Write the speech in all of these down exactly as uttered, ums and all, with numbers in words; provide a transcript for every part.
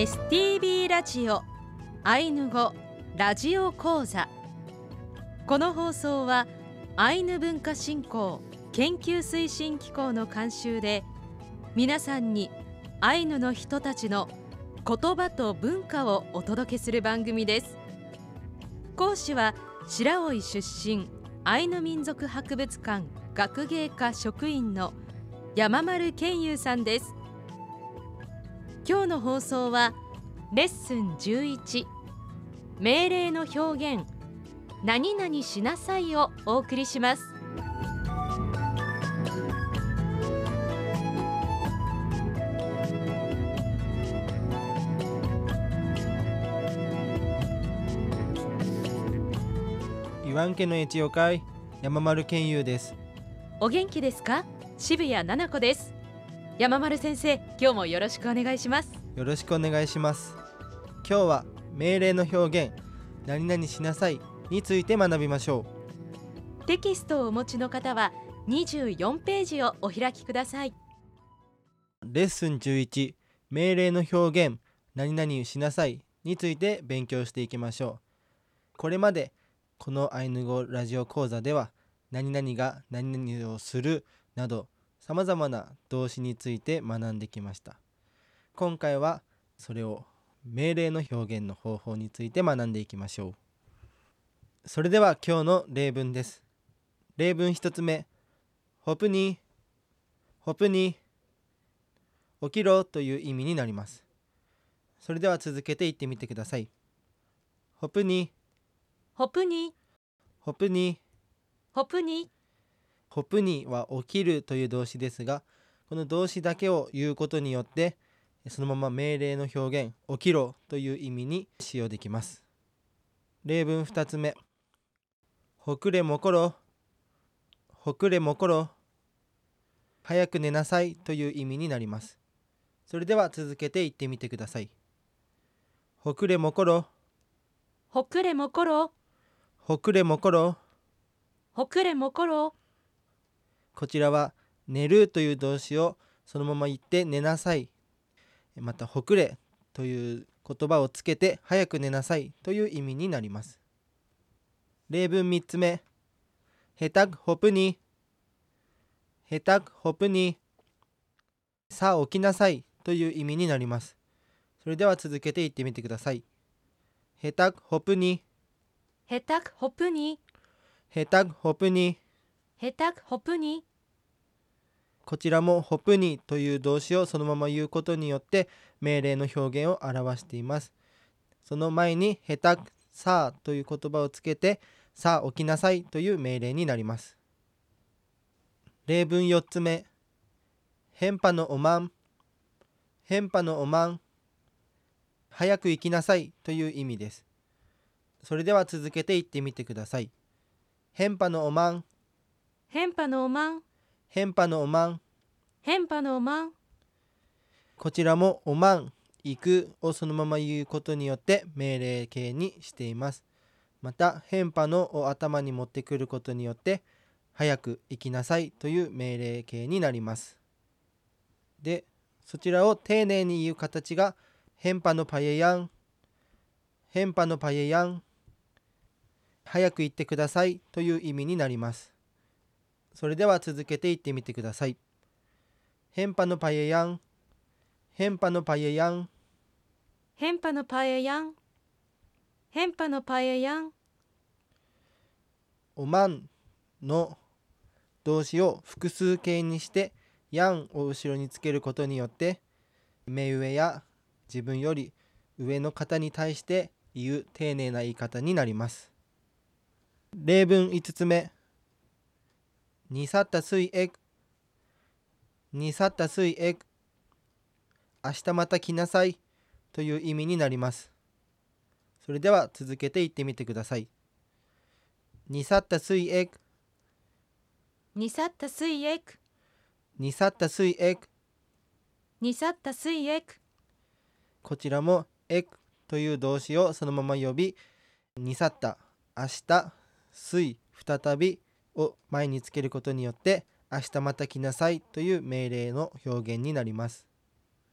エスティービー ラジオアイヌ語ラジオ講座。この放送はアイヌ文化振興研究推進機構の監修で、皆さんにアイヌの人たちの言葉と文化をお届けする番組です。講師は白老出身アイヌ民族博物館学芸課職員の山丸健優さんです。今日の放送はレッスンじゅういち、命令の表現何々しなさいをお送りします。 イワン家の越後会山丸健優です。 お元気ですか？渋谷奈々子です。山丸先生、今日もよろしくお願いします。 よろしくお願いします。今日は命令の表現何々しなさいについて学びましょう。テキストをお持ちの方はにじゅうよんページをお開きください。 レッスンじゅういち、命令の表現何々しなさいについて勉強していきましょう。これまでこのアイヌ語ラジオ講座では何々が何々をするなどさまざまな動詞について学んできました。今回はそれを命令の表現の方法について学んでいきましょう。それでは今日の例文です。例文一つ目、ホプニー、ホプニー、起きろという意味になります。それでは続けて言ってみてください。ホプニー、 ホプニー、 ホプニー、 ホプニー。 ホプニーは起きるという動詞ですが、この動詞だけを言うことによってそのまま命令の表現起きろという意味に使用できます。例文ふたつめ、ほくれもころ、ほくれもころ、早く寝なさいという意味になります。それでは続けて言ってみてください。ほくれもころ、 ほくれもころ、 ほくれもころ、 ほくれもころ。 こちらは寝るという動詞をそのまま言って寝なさい、またほくれという言葉をつけて早く寝なさいという意味になります。例文みっつめ、へたくほぷに、へたくほぷに、さあ起きなさいという意味になります。それでは続けて言ってみてください。へたくほぷに、 へたくほぷに、 へたくほぷに。 へたくほぷに。 こちらもホプニという動詞をそのまま言うことによって命令の表現を表しています。その前にへたくさあという言葉をつけてさあ起きなさいという命令になります。例文よっつめ、へんぱのおまん、へんぱのおまん、早く行きなさいという意味です。それでは続けて言ってみてください。へんぱのおまん、 へんぱのおまん、 へんぱのおまん、 へんぱのおまん。 こちらもおまん、行くをそのまま言うことによって命令形にしています。またへんぱのを頭に持ってくることによって早く行きなさいという命令形になります。で、そちらを丁寧に言う形がへんぱのパエヤン、へんぱのパエヤン、早く行ってくださいという意味になります。それでは続けて言ってみてください。へんぱのパエヤン、へんぱのパエヤン、 へんぱのパエヤン、へんぱのパエヤン。 おまんの動詞を複数形にしてやんを後ろにつけることによって目上や自分より上の方に対して言う丁寧な言い方になります。例文いつつめ、にさったすいえく、にさったすいえく、明日また来なさいという意味になります。それでは続けて言ってみてください。にさったすいえく、 にさったすいえく、 にさったすいえく。 にさったすいえく。 こちらもえくという動詞をそのまま呼び、にさった、明日、すい、再びを前につけることによって明日また来なさいという命令の表現になります。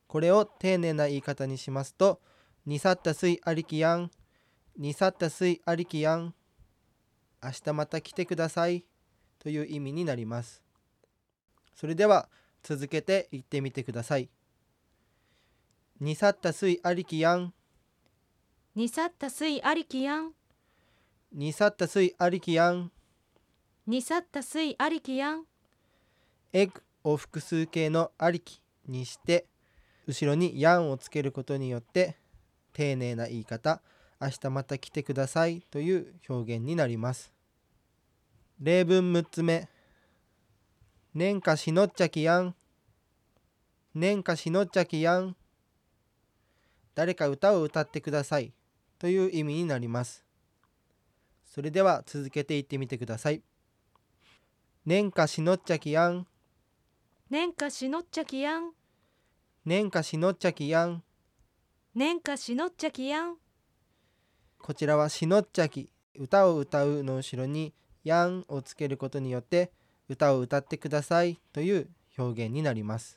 これを丁寧な言い方にしますと、にさったすいありきやん、にさったすいありきやん、明日また来てくださいという意味になります。それでは続けて言ってみてください。にさったすいありきやん、 にさったすいありきやん、 にさったすいありきやん。 にさったすいありきやん。 エグを複数形のありきにして後ろにやんをつけることによって丁寧な言い方、明日また来てくださいという表現になります。例文むっつめ、ねんかしのっちゃきやん、ねんかしのっちゃきやん。誰か歌を歌ってくださいという意味になります。それでは続けて言ってみてください。ねんかしのっちゃきやん、 ねんかしのっちゃきやん、 ねんかしのっちゃきやん。 ねんかしのっちゃきやん。 こちらはしのっちゃき、歌を歌うの後ろにやんをつけることによって歌を歌ってくださいという表現になります。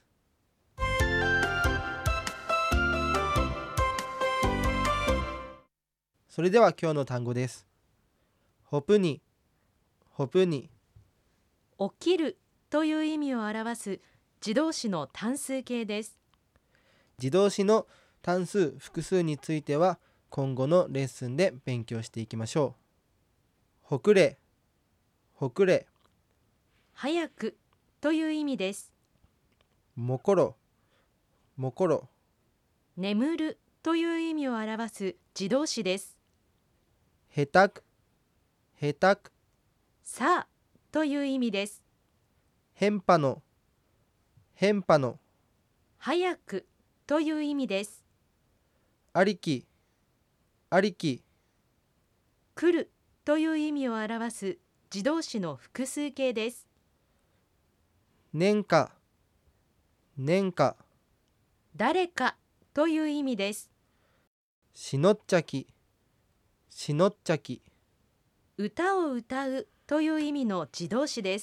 それでは今日の単語です。ほぷに、ほぷに。 起きるという意味を表す自動詞の単数形です。 自動詞の単数複数については今後のレッスンで勉強していきましょう。ほくれ、ほくれ。 早くという意味です。 もころ、もころ。 眠るという意味を表す自動詞です。 へたく、へたく。 さあという意味です。 へんぱの、へんぱの。 早くという意味です。 ありき、ありき。 来るという意味を表す自動詞の複数形です。 年か、年か。 誰かという意味です。 しのっちゃき、しのっちゃき。 歌を歌うという意味の自動詞です。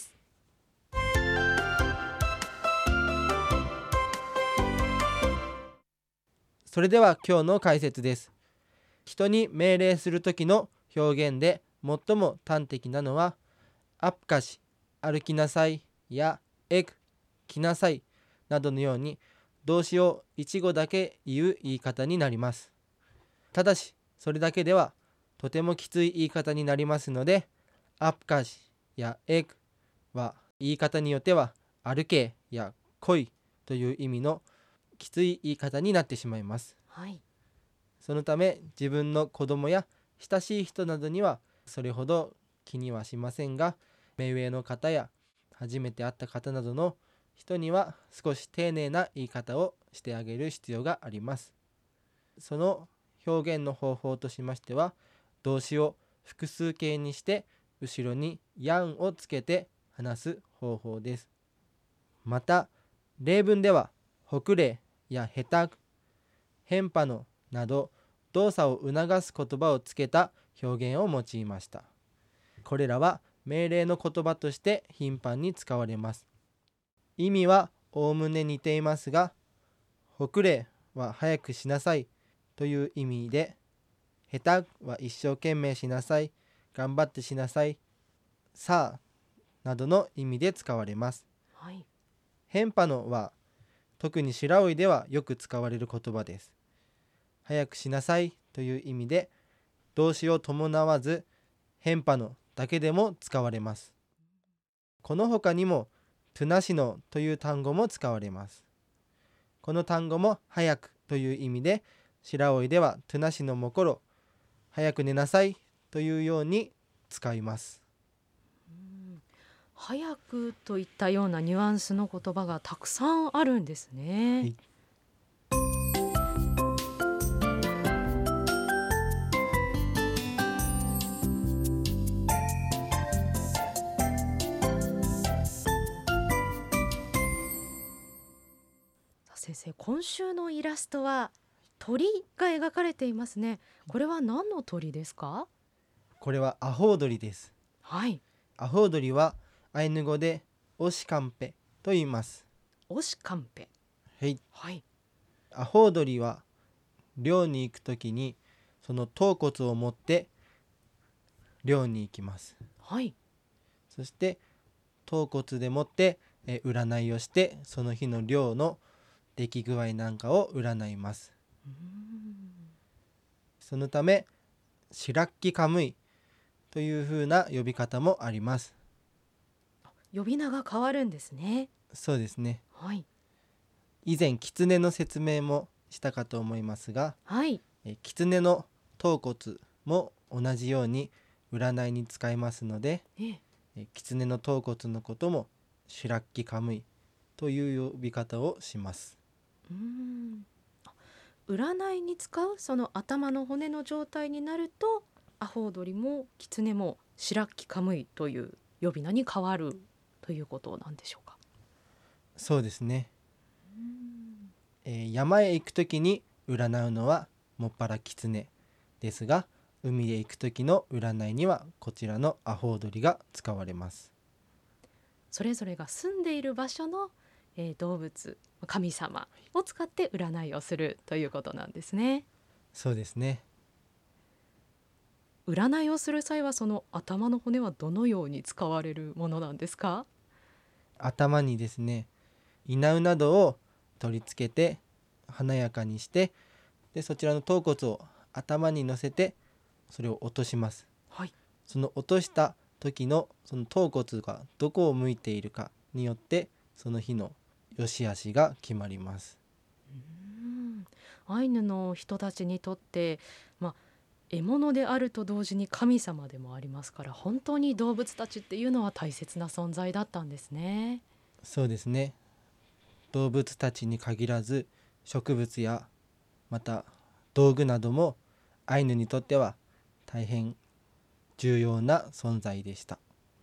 それでは今日の解説です。人に命令するときの表現で最も端的なのはアップカシ、歩きなさいやエク、来なさいなどのように動詞を一語だけ言う言い方になります。ただしそれだけではとてもきつい言い方になりますので、アップカシやエクは言い方によっては歩けや来いという意味のきつい言い方になってしまいます。 はい、 そのため自分の子供や親しい人などにはそれほど気にはしませんが、目上の方や初めて会った方などの人には少し丁寧な言い方をしてあげる必要があります。その表現の方法としましては、動詞を複数形にして後ろにやんをつけて話す方法です。また例文ではほくれやへたく、へんぱのなど動作を促す言葉をつけた表現を用いました。これらは命令の言葉として頻繁に使われます。意味はおおむね似ていますが、ほくれは早くしなさいという意味で、へたくは一生懸命しなさい、頑張ってしなさい、さあなどの意味で使われます。 はい、 へんぱのは特に白老ではよく使われる言葉です。早くしなさいという意味で動詞を伴わずへんぱのだけでも使われます。この他にもトゥナシノという単語も使われます。この単語も早くという意味で白老ではトゥナシノもころ、早く寝なさいというように使います。 早くといったようなニュアンスの言葉がたくさんあるんですね。 はい、 先生、今週のイラストは鳥が描かれていますね。これは何の鳥ですか？ これはアホウドリです。 はい、 アホウドリはアイヌ語でオシカンペと言います。 オシカンペ。 はい、 はい、 アホウドリは漁に行くときにその頭骨を持って漁に行きます。 はい。 そして頭骨でもってえ占いをして、その日の漁の出来具合なんかを占います。 うーんそのため白木カムイというふうな呼び方もあります。 呼び名が変わるんですね。 そうですね。 はい。 以前狐の説明もしたかと思いますが、 はい。 え狐の頭骨も同じように占いに使いますので、 ええ。 え狐の頭骨のことも白木カムイという呼び方をします。 うーんあ占いに使うその頭の骨の状態になると、アホウドリも狐も白木カムイという呼び名に変わるということなんでしょうか。 そうですね。 うーんえー山へ行くときに占うのはもっぱら狐ですが、海へ行くときの占いにはこちらのアホウドリが使われます。 それぞれが住んでいる場所の、えー動物神様を使って占いをするということなんですね。 そうですね。 占いをする際はその頭の骨はどのように使われるものなんですか？ 頭にですね、稲うなどを取り付けて華やかにして、でそちらの頭骨を頭に乗せてそれを落とします。 はい。 その落とした時のその頭骨がどこを向いているかによってその日の良し悪しが決まります。 うーんアイヌの人たちにとって、まあ、獲物であると同時に神様でもありますから、本当に動物たちっていうのは大切な存在だったんですね。 そうですね。動物たちに限らず植物やまた道具などもアイヌにとっては大変重要な存在でした。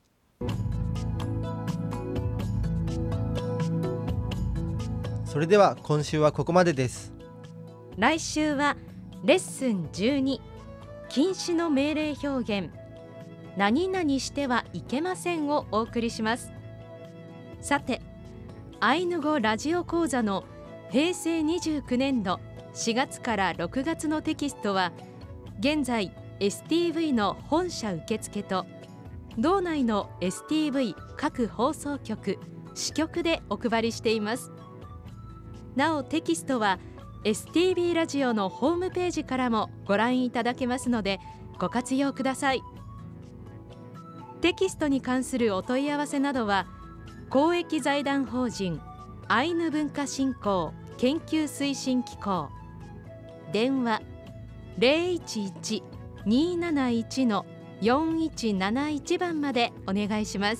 それでは今週はここまでです。 来週はレッスンじゅうに、禁止の命令表現何々してはいけませんをお送りします。さて、アイヌ語ラジオ講座のへいせいにじゅうきゅうねんどしがつからろくがつのテキストは現在 エスティーブイ の本社受付と道内の エスティーブイ 各放送局支局でお配りしています。なおテキストは エスティービー ラジオのホームページからもご覧いただけますのでご活用ください。テキストに関するお問い合わせなどは公益財団法人アイヌ文化振興研究推進機構、電話 ゼロいちいち にーなないち のよんいちなないち 番までお願いします。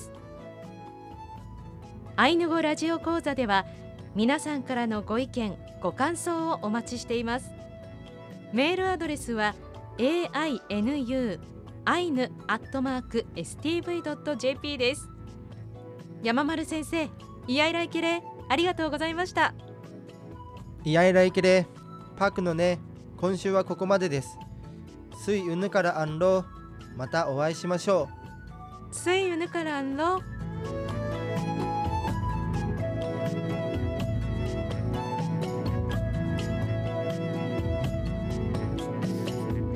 アイヌ語ラジオ講座では皆さんからのご意見ご感想をお待ちしています。メールアドレスは エーアイエヌユー アイヌ アットマーク エスティーブイ ドット ジェーピー です。山丸先生、イヤイライケレありがとうございました。 イヤイライケレパークのね、今週はここまでです。スイウヌからアンロー、またお会いしましょう。 スイウヌからんろ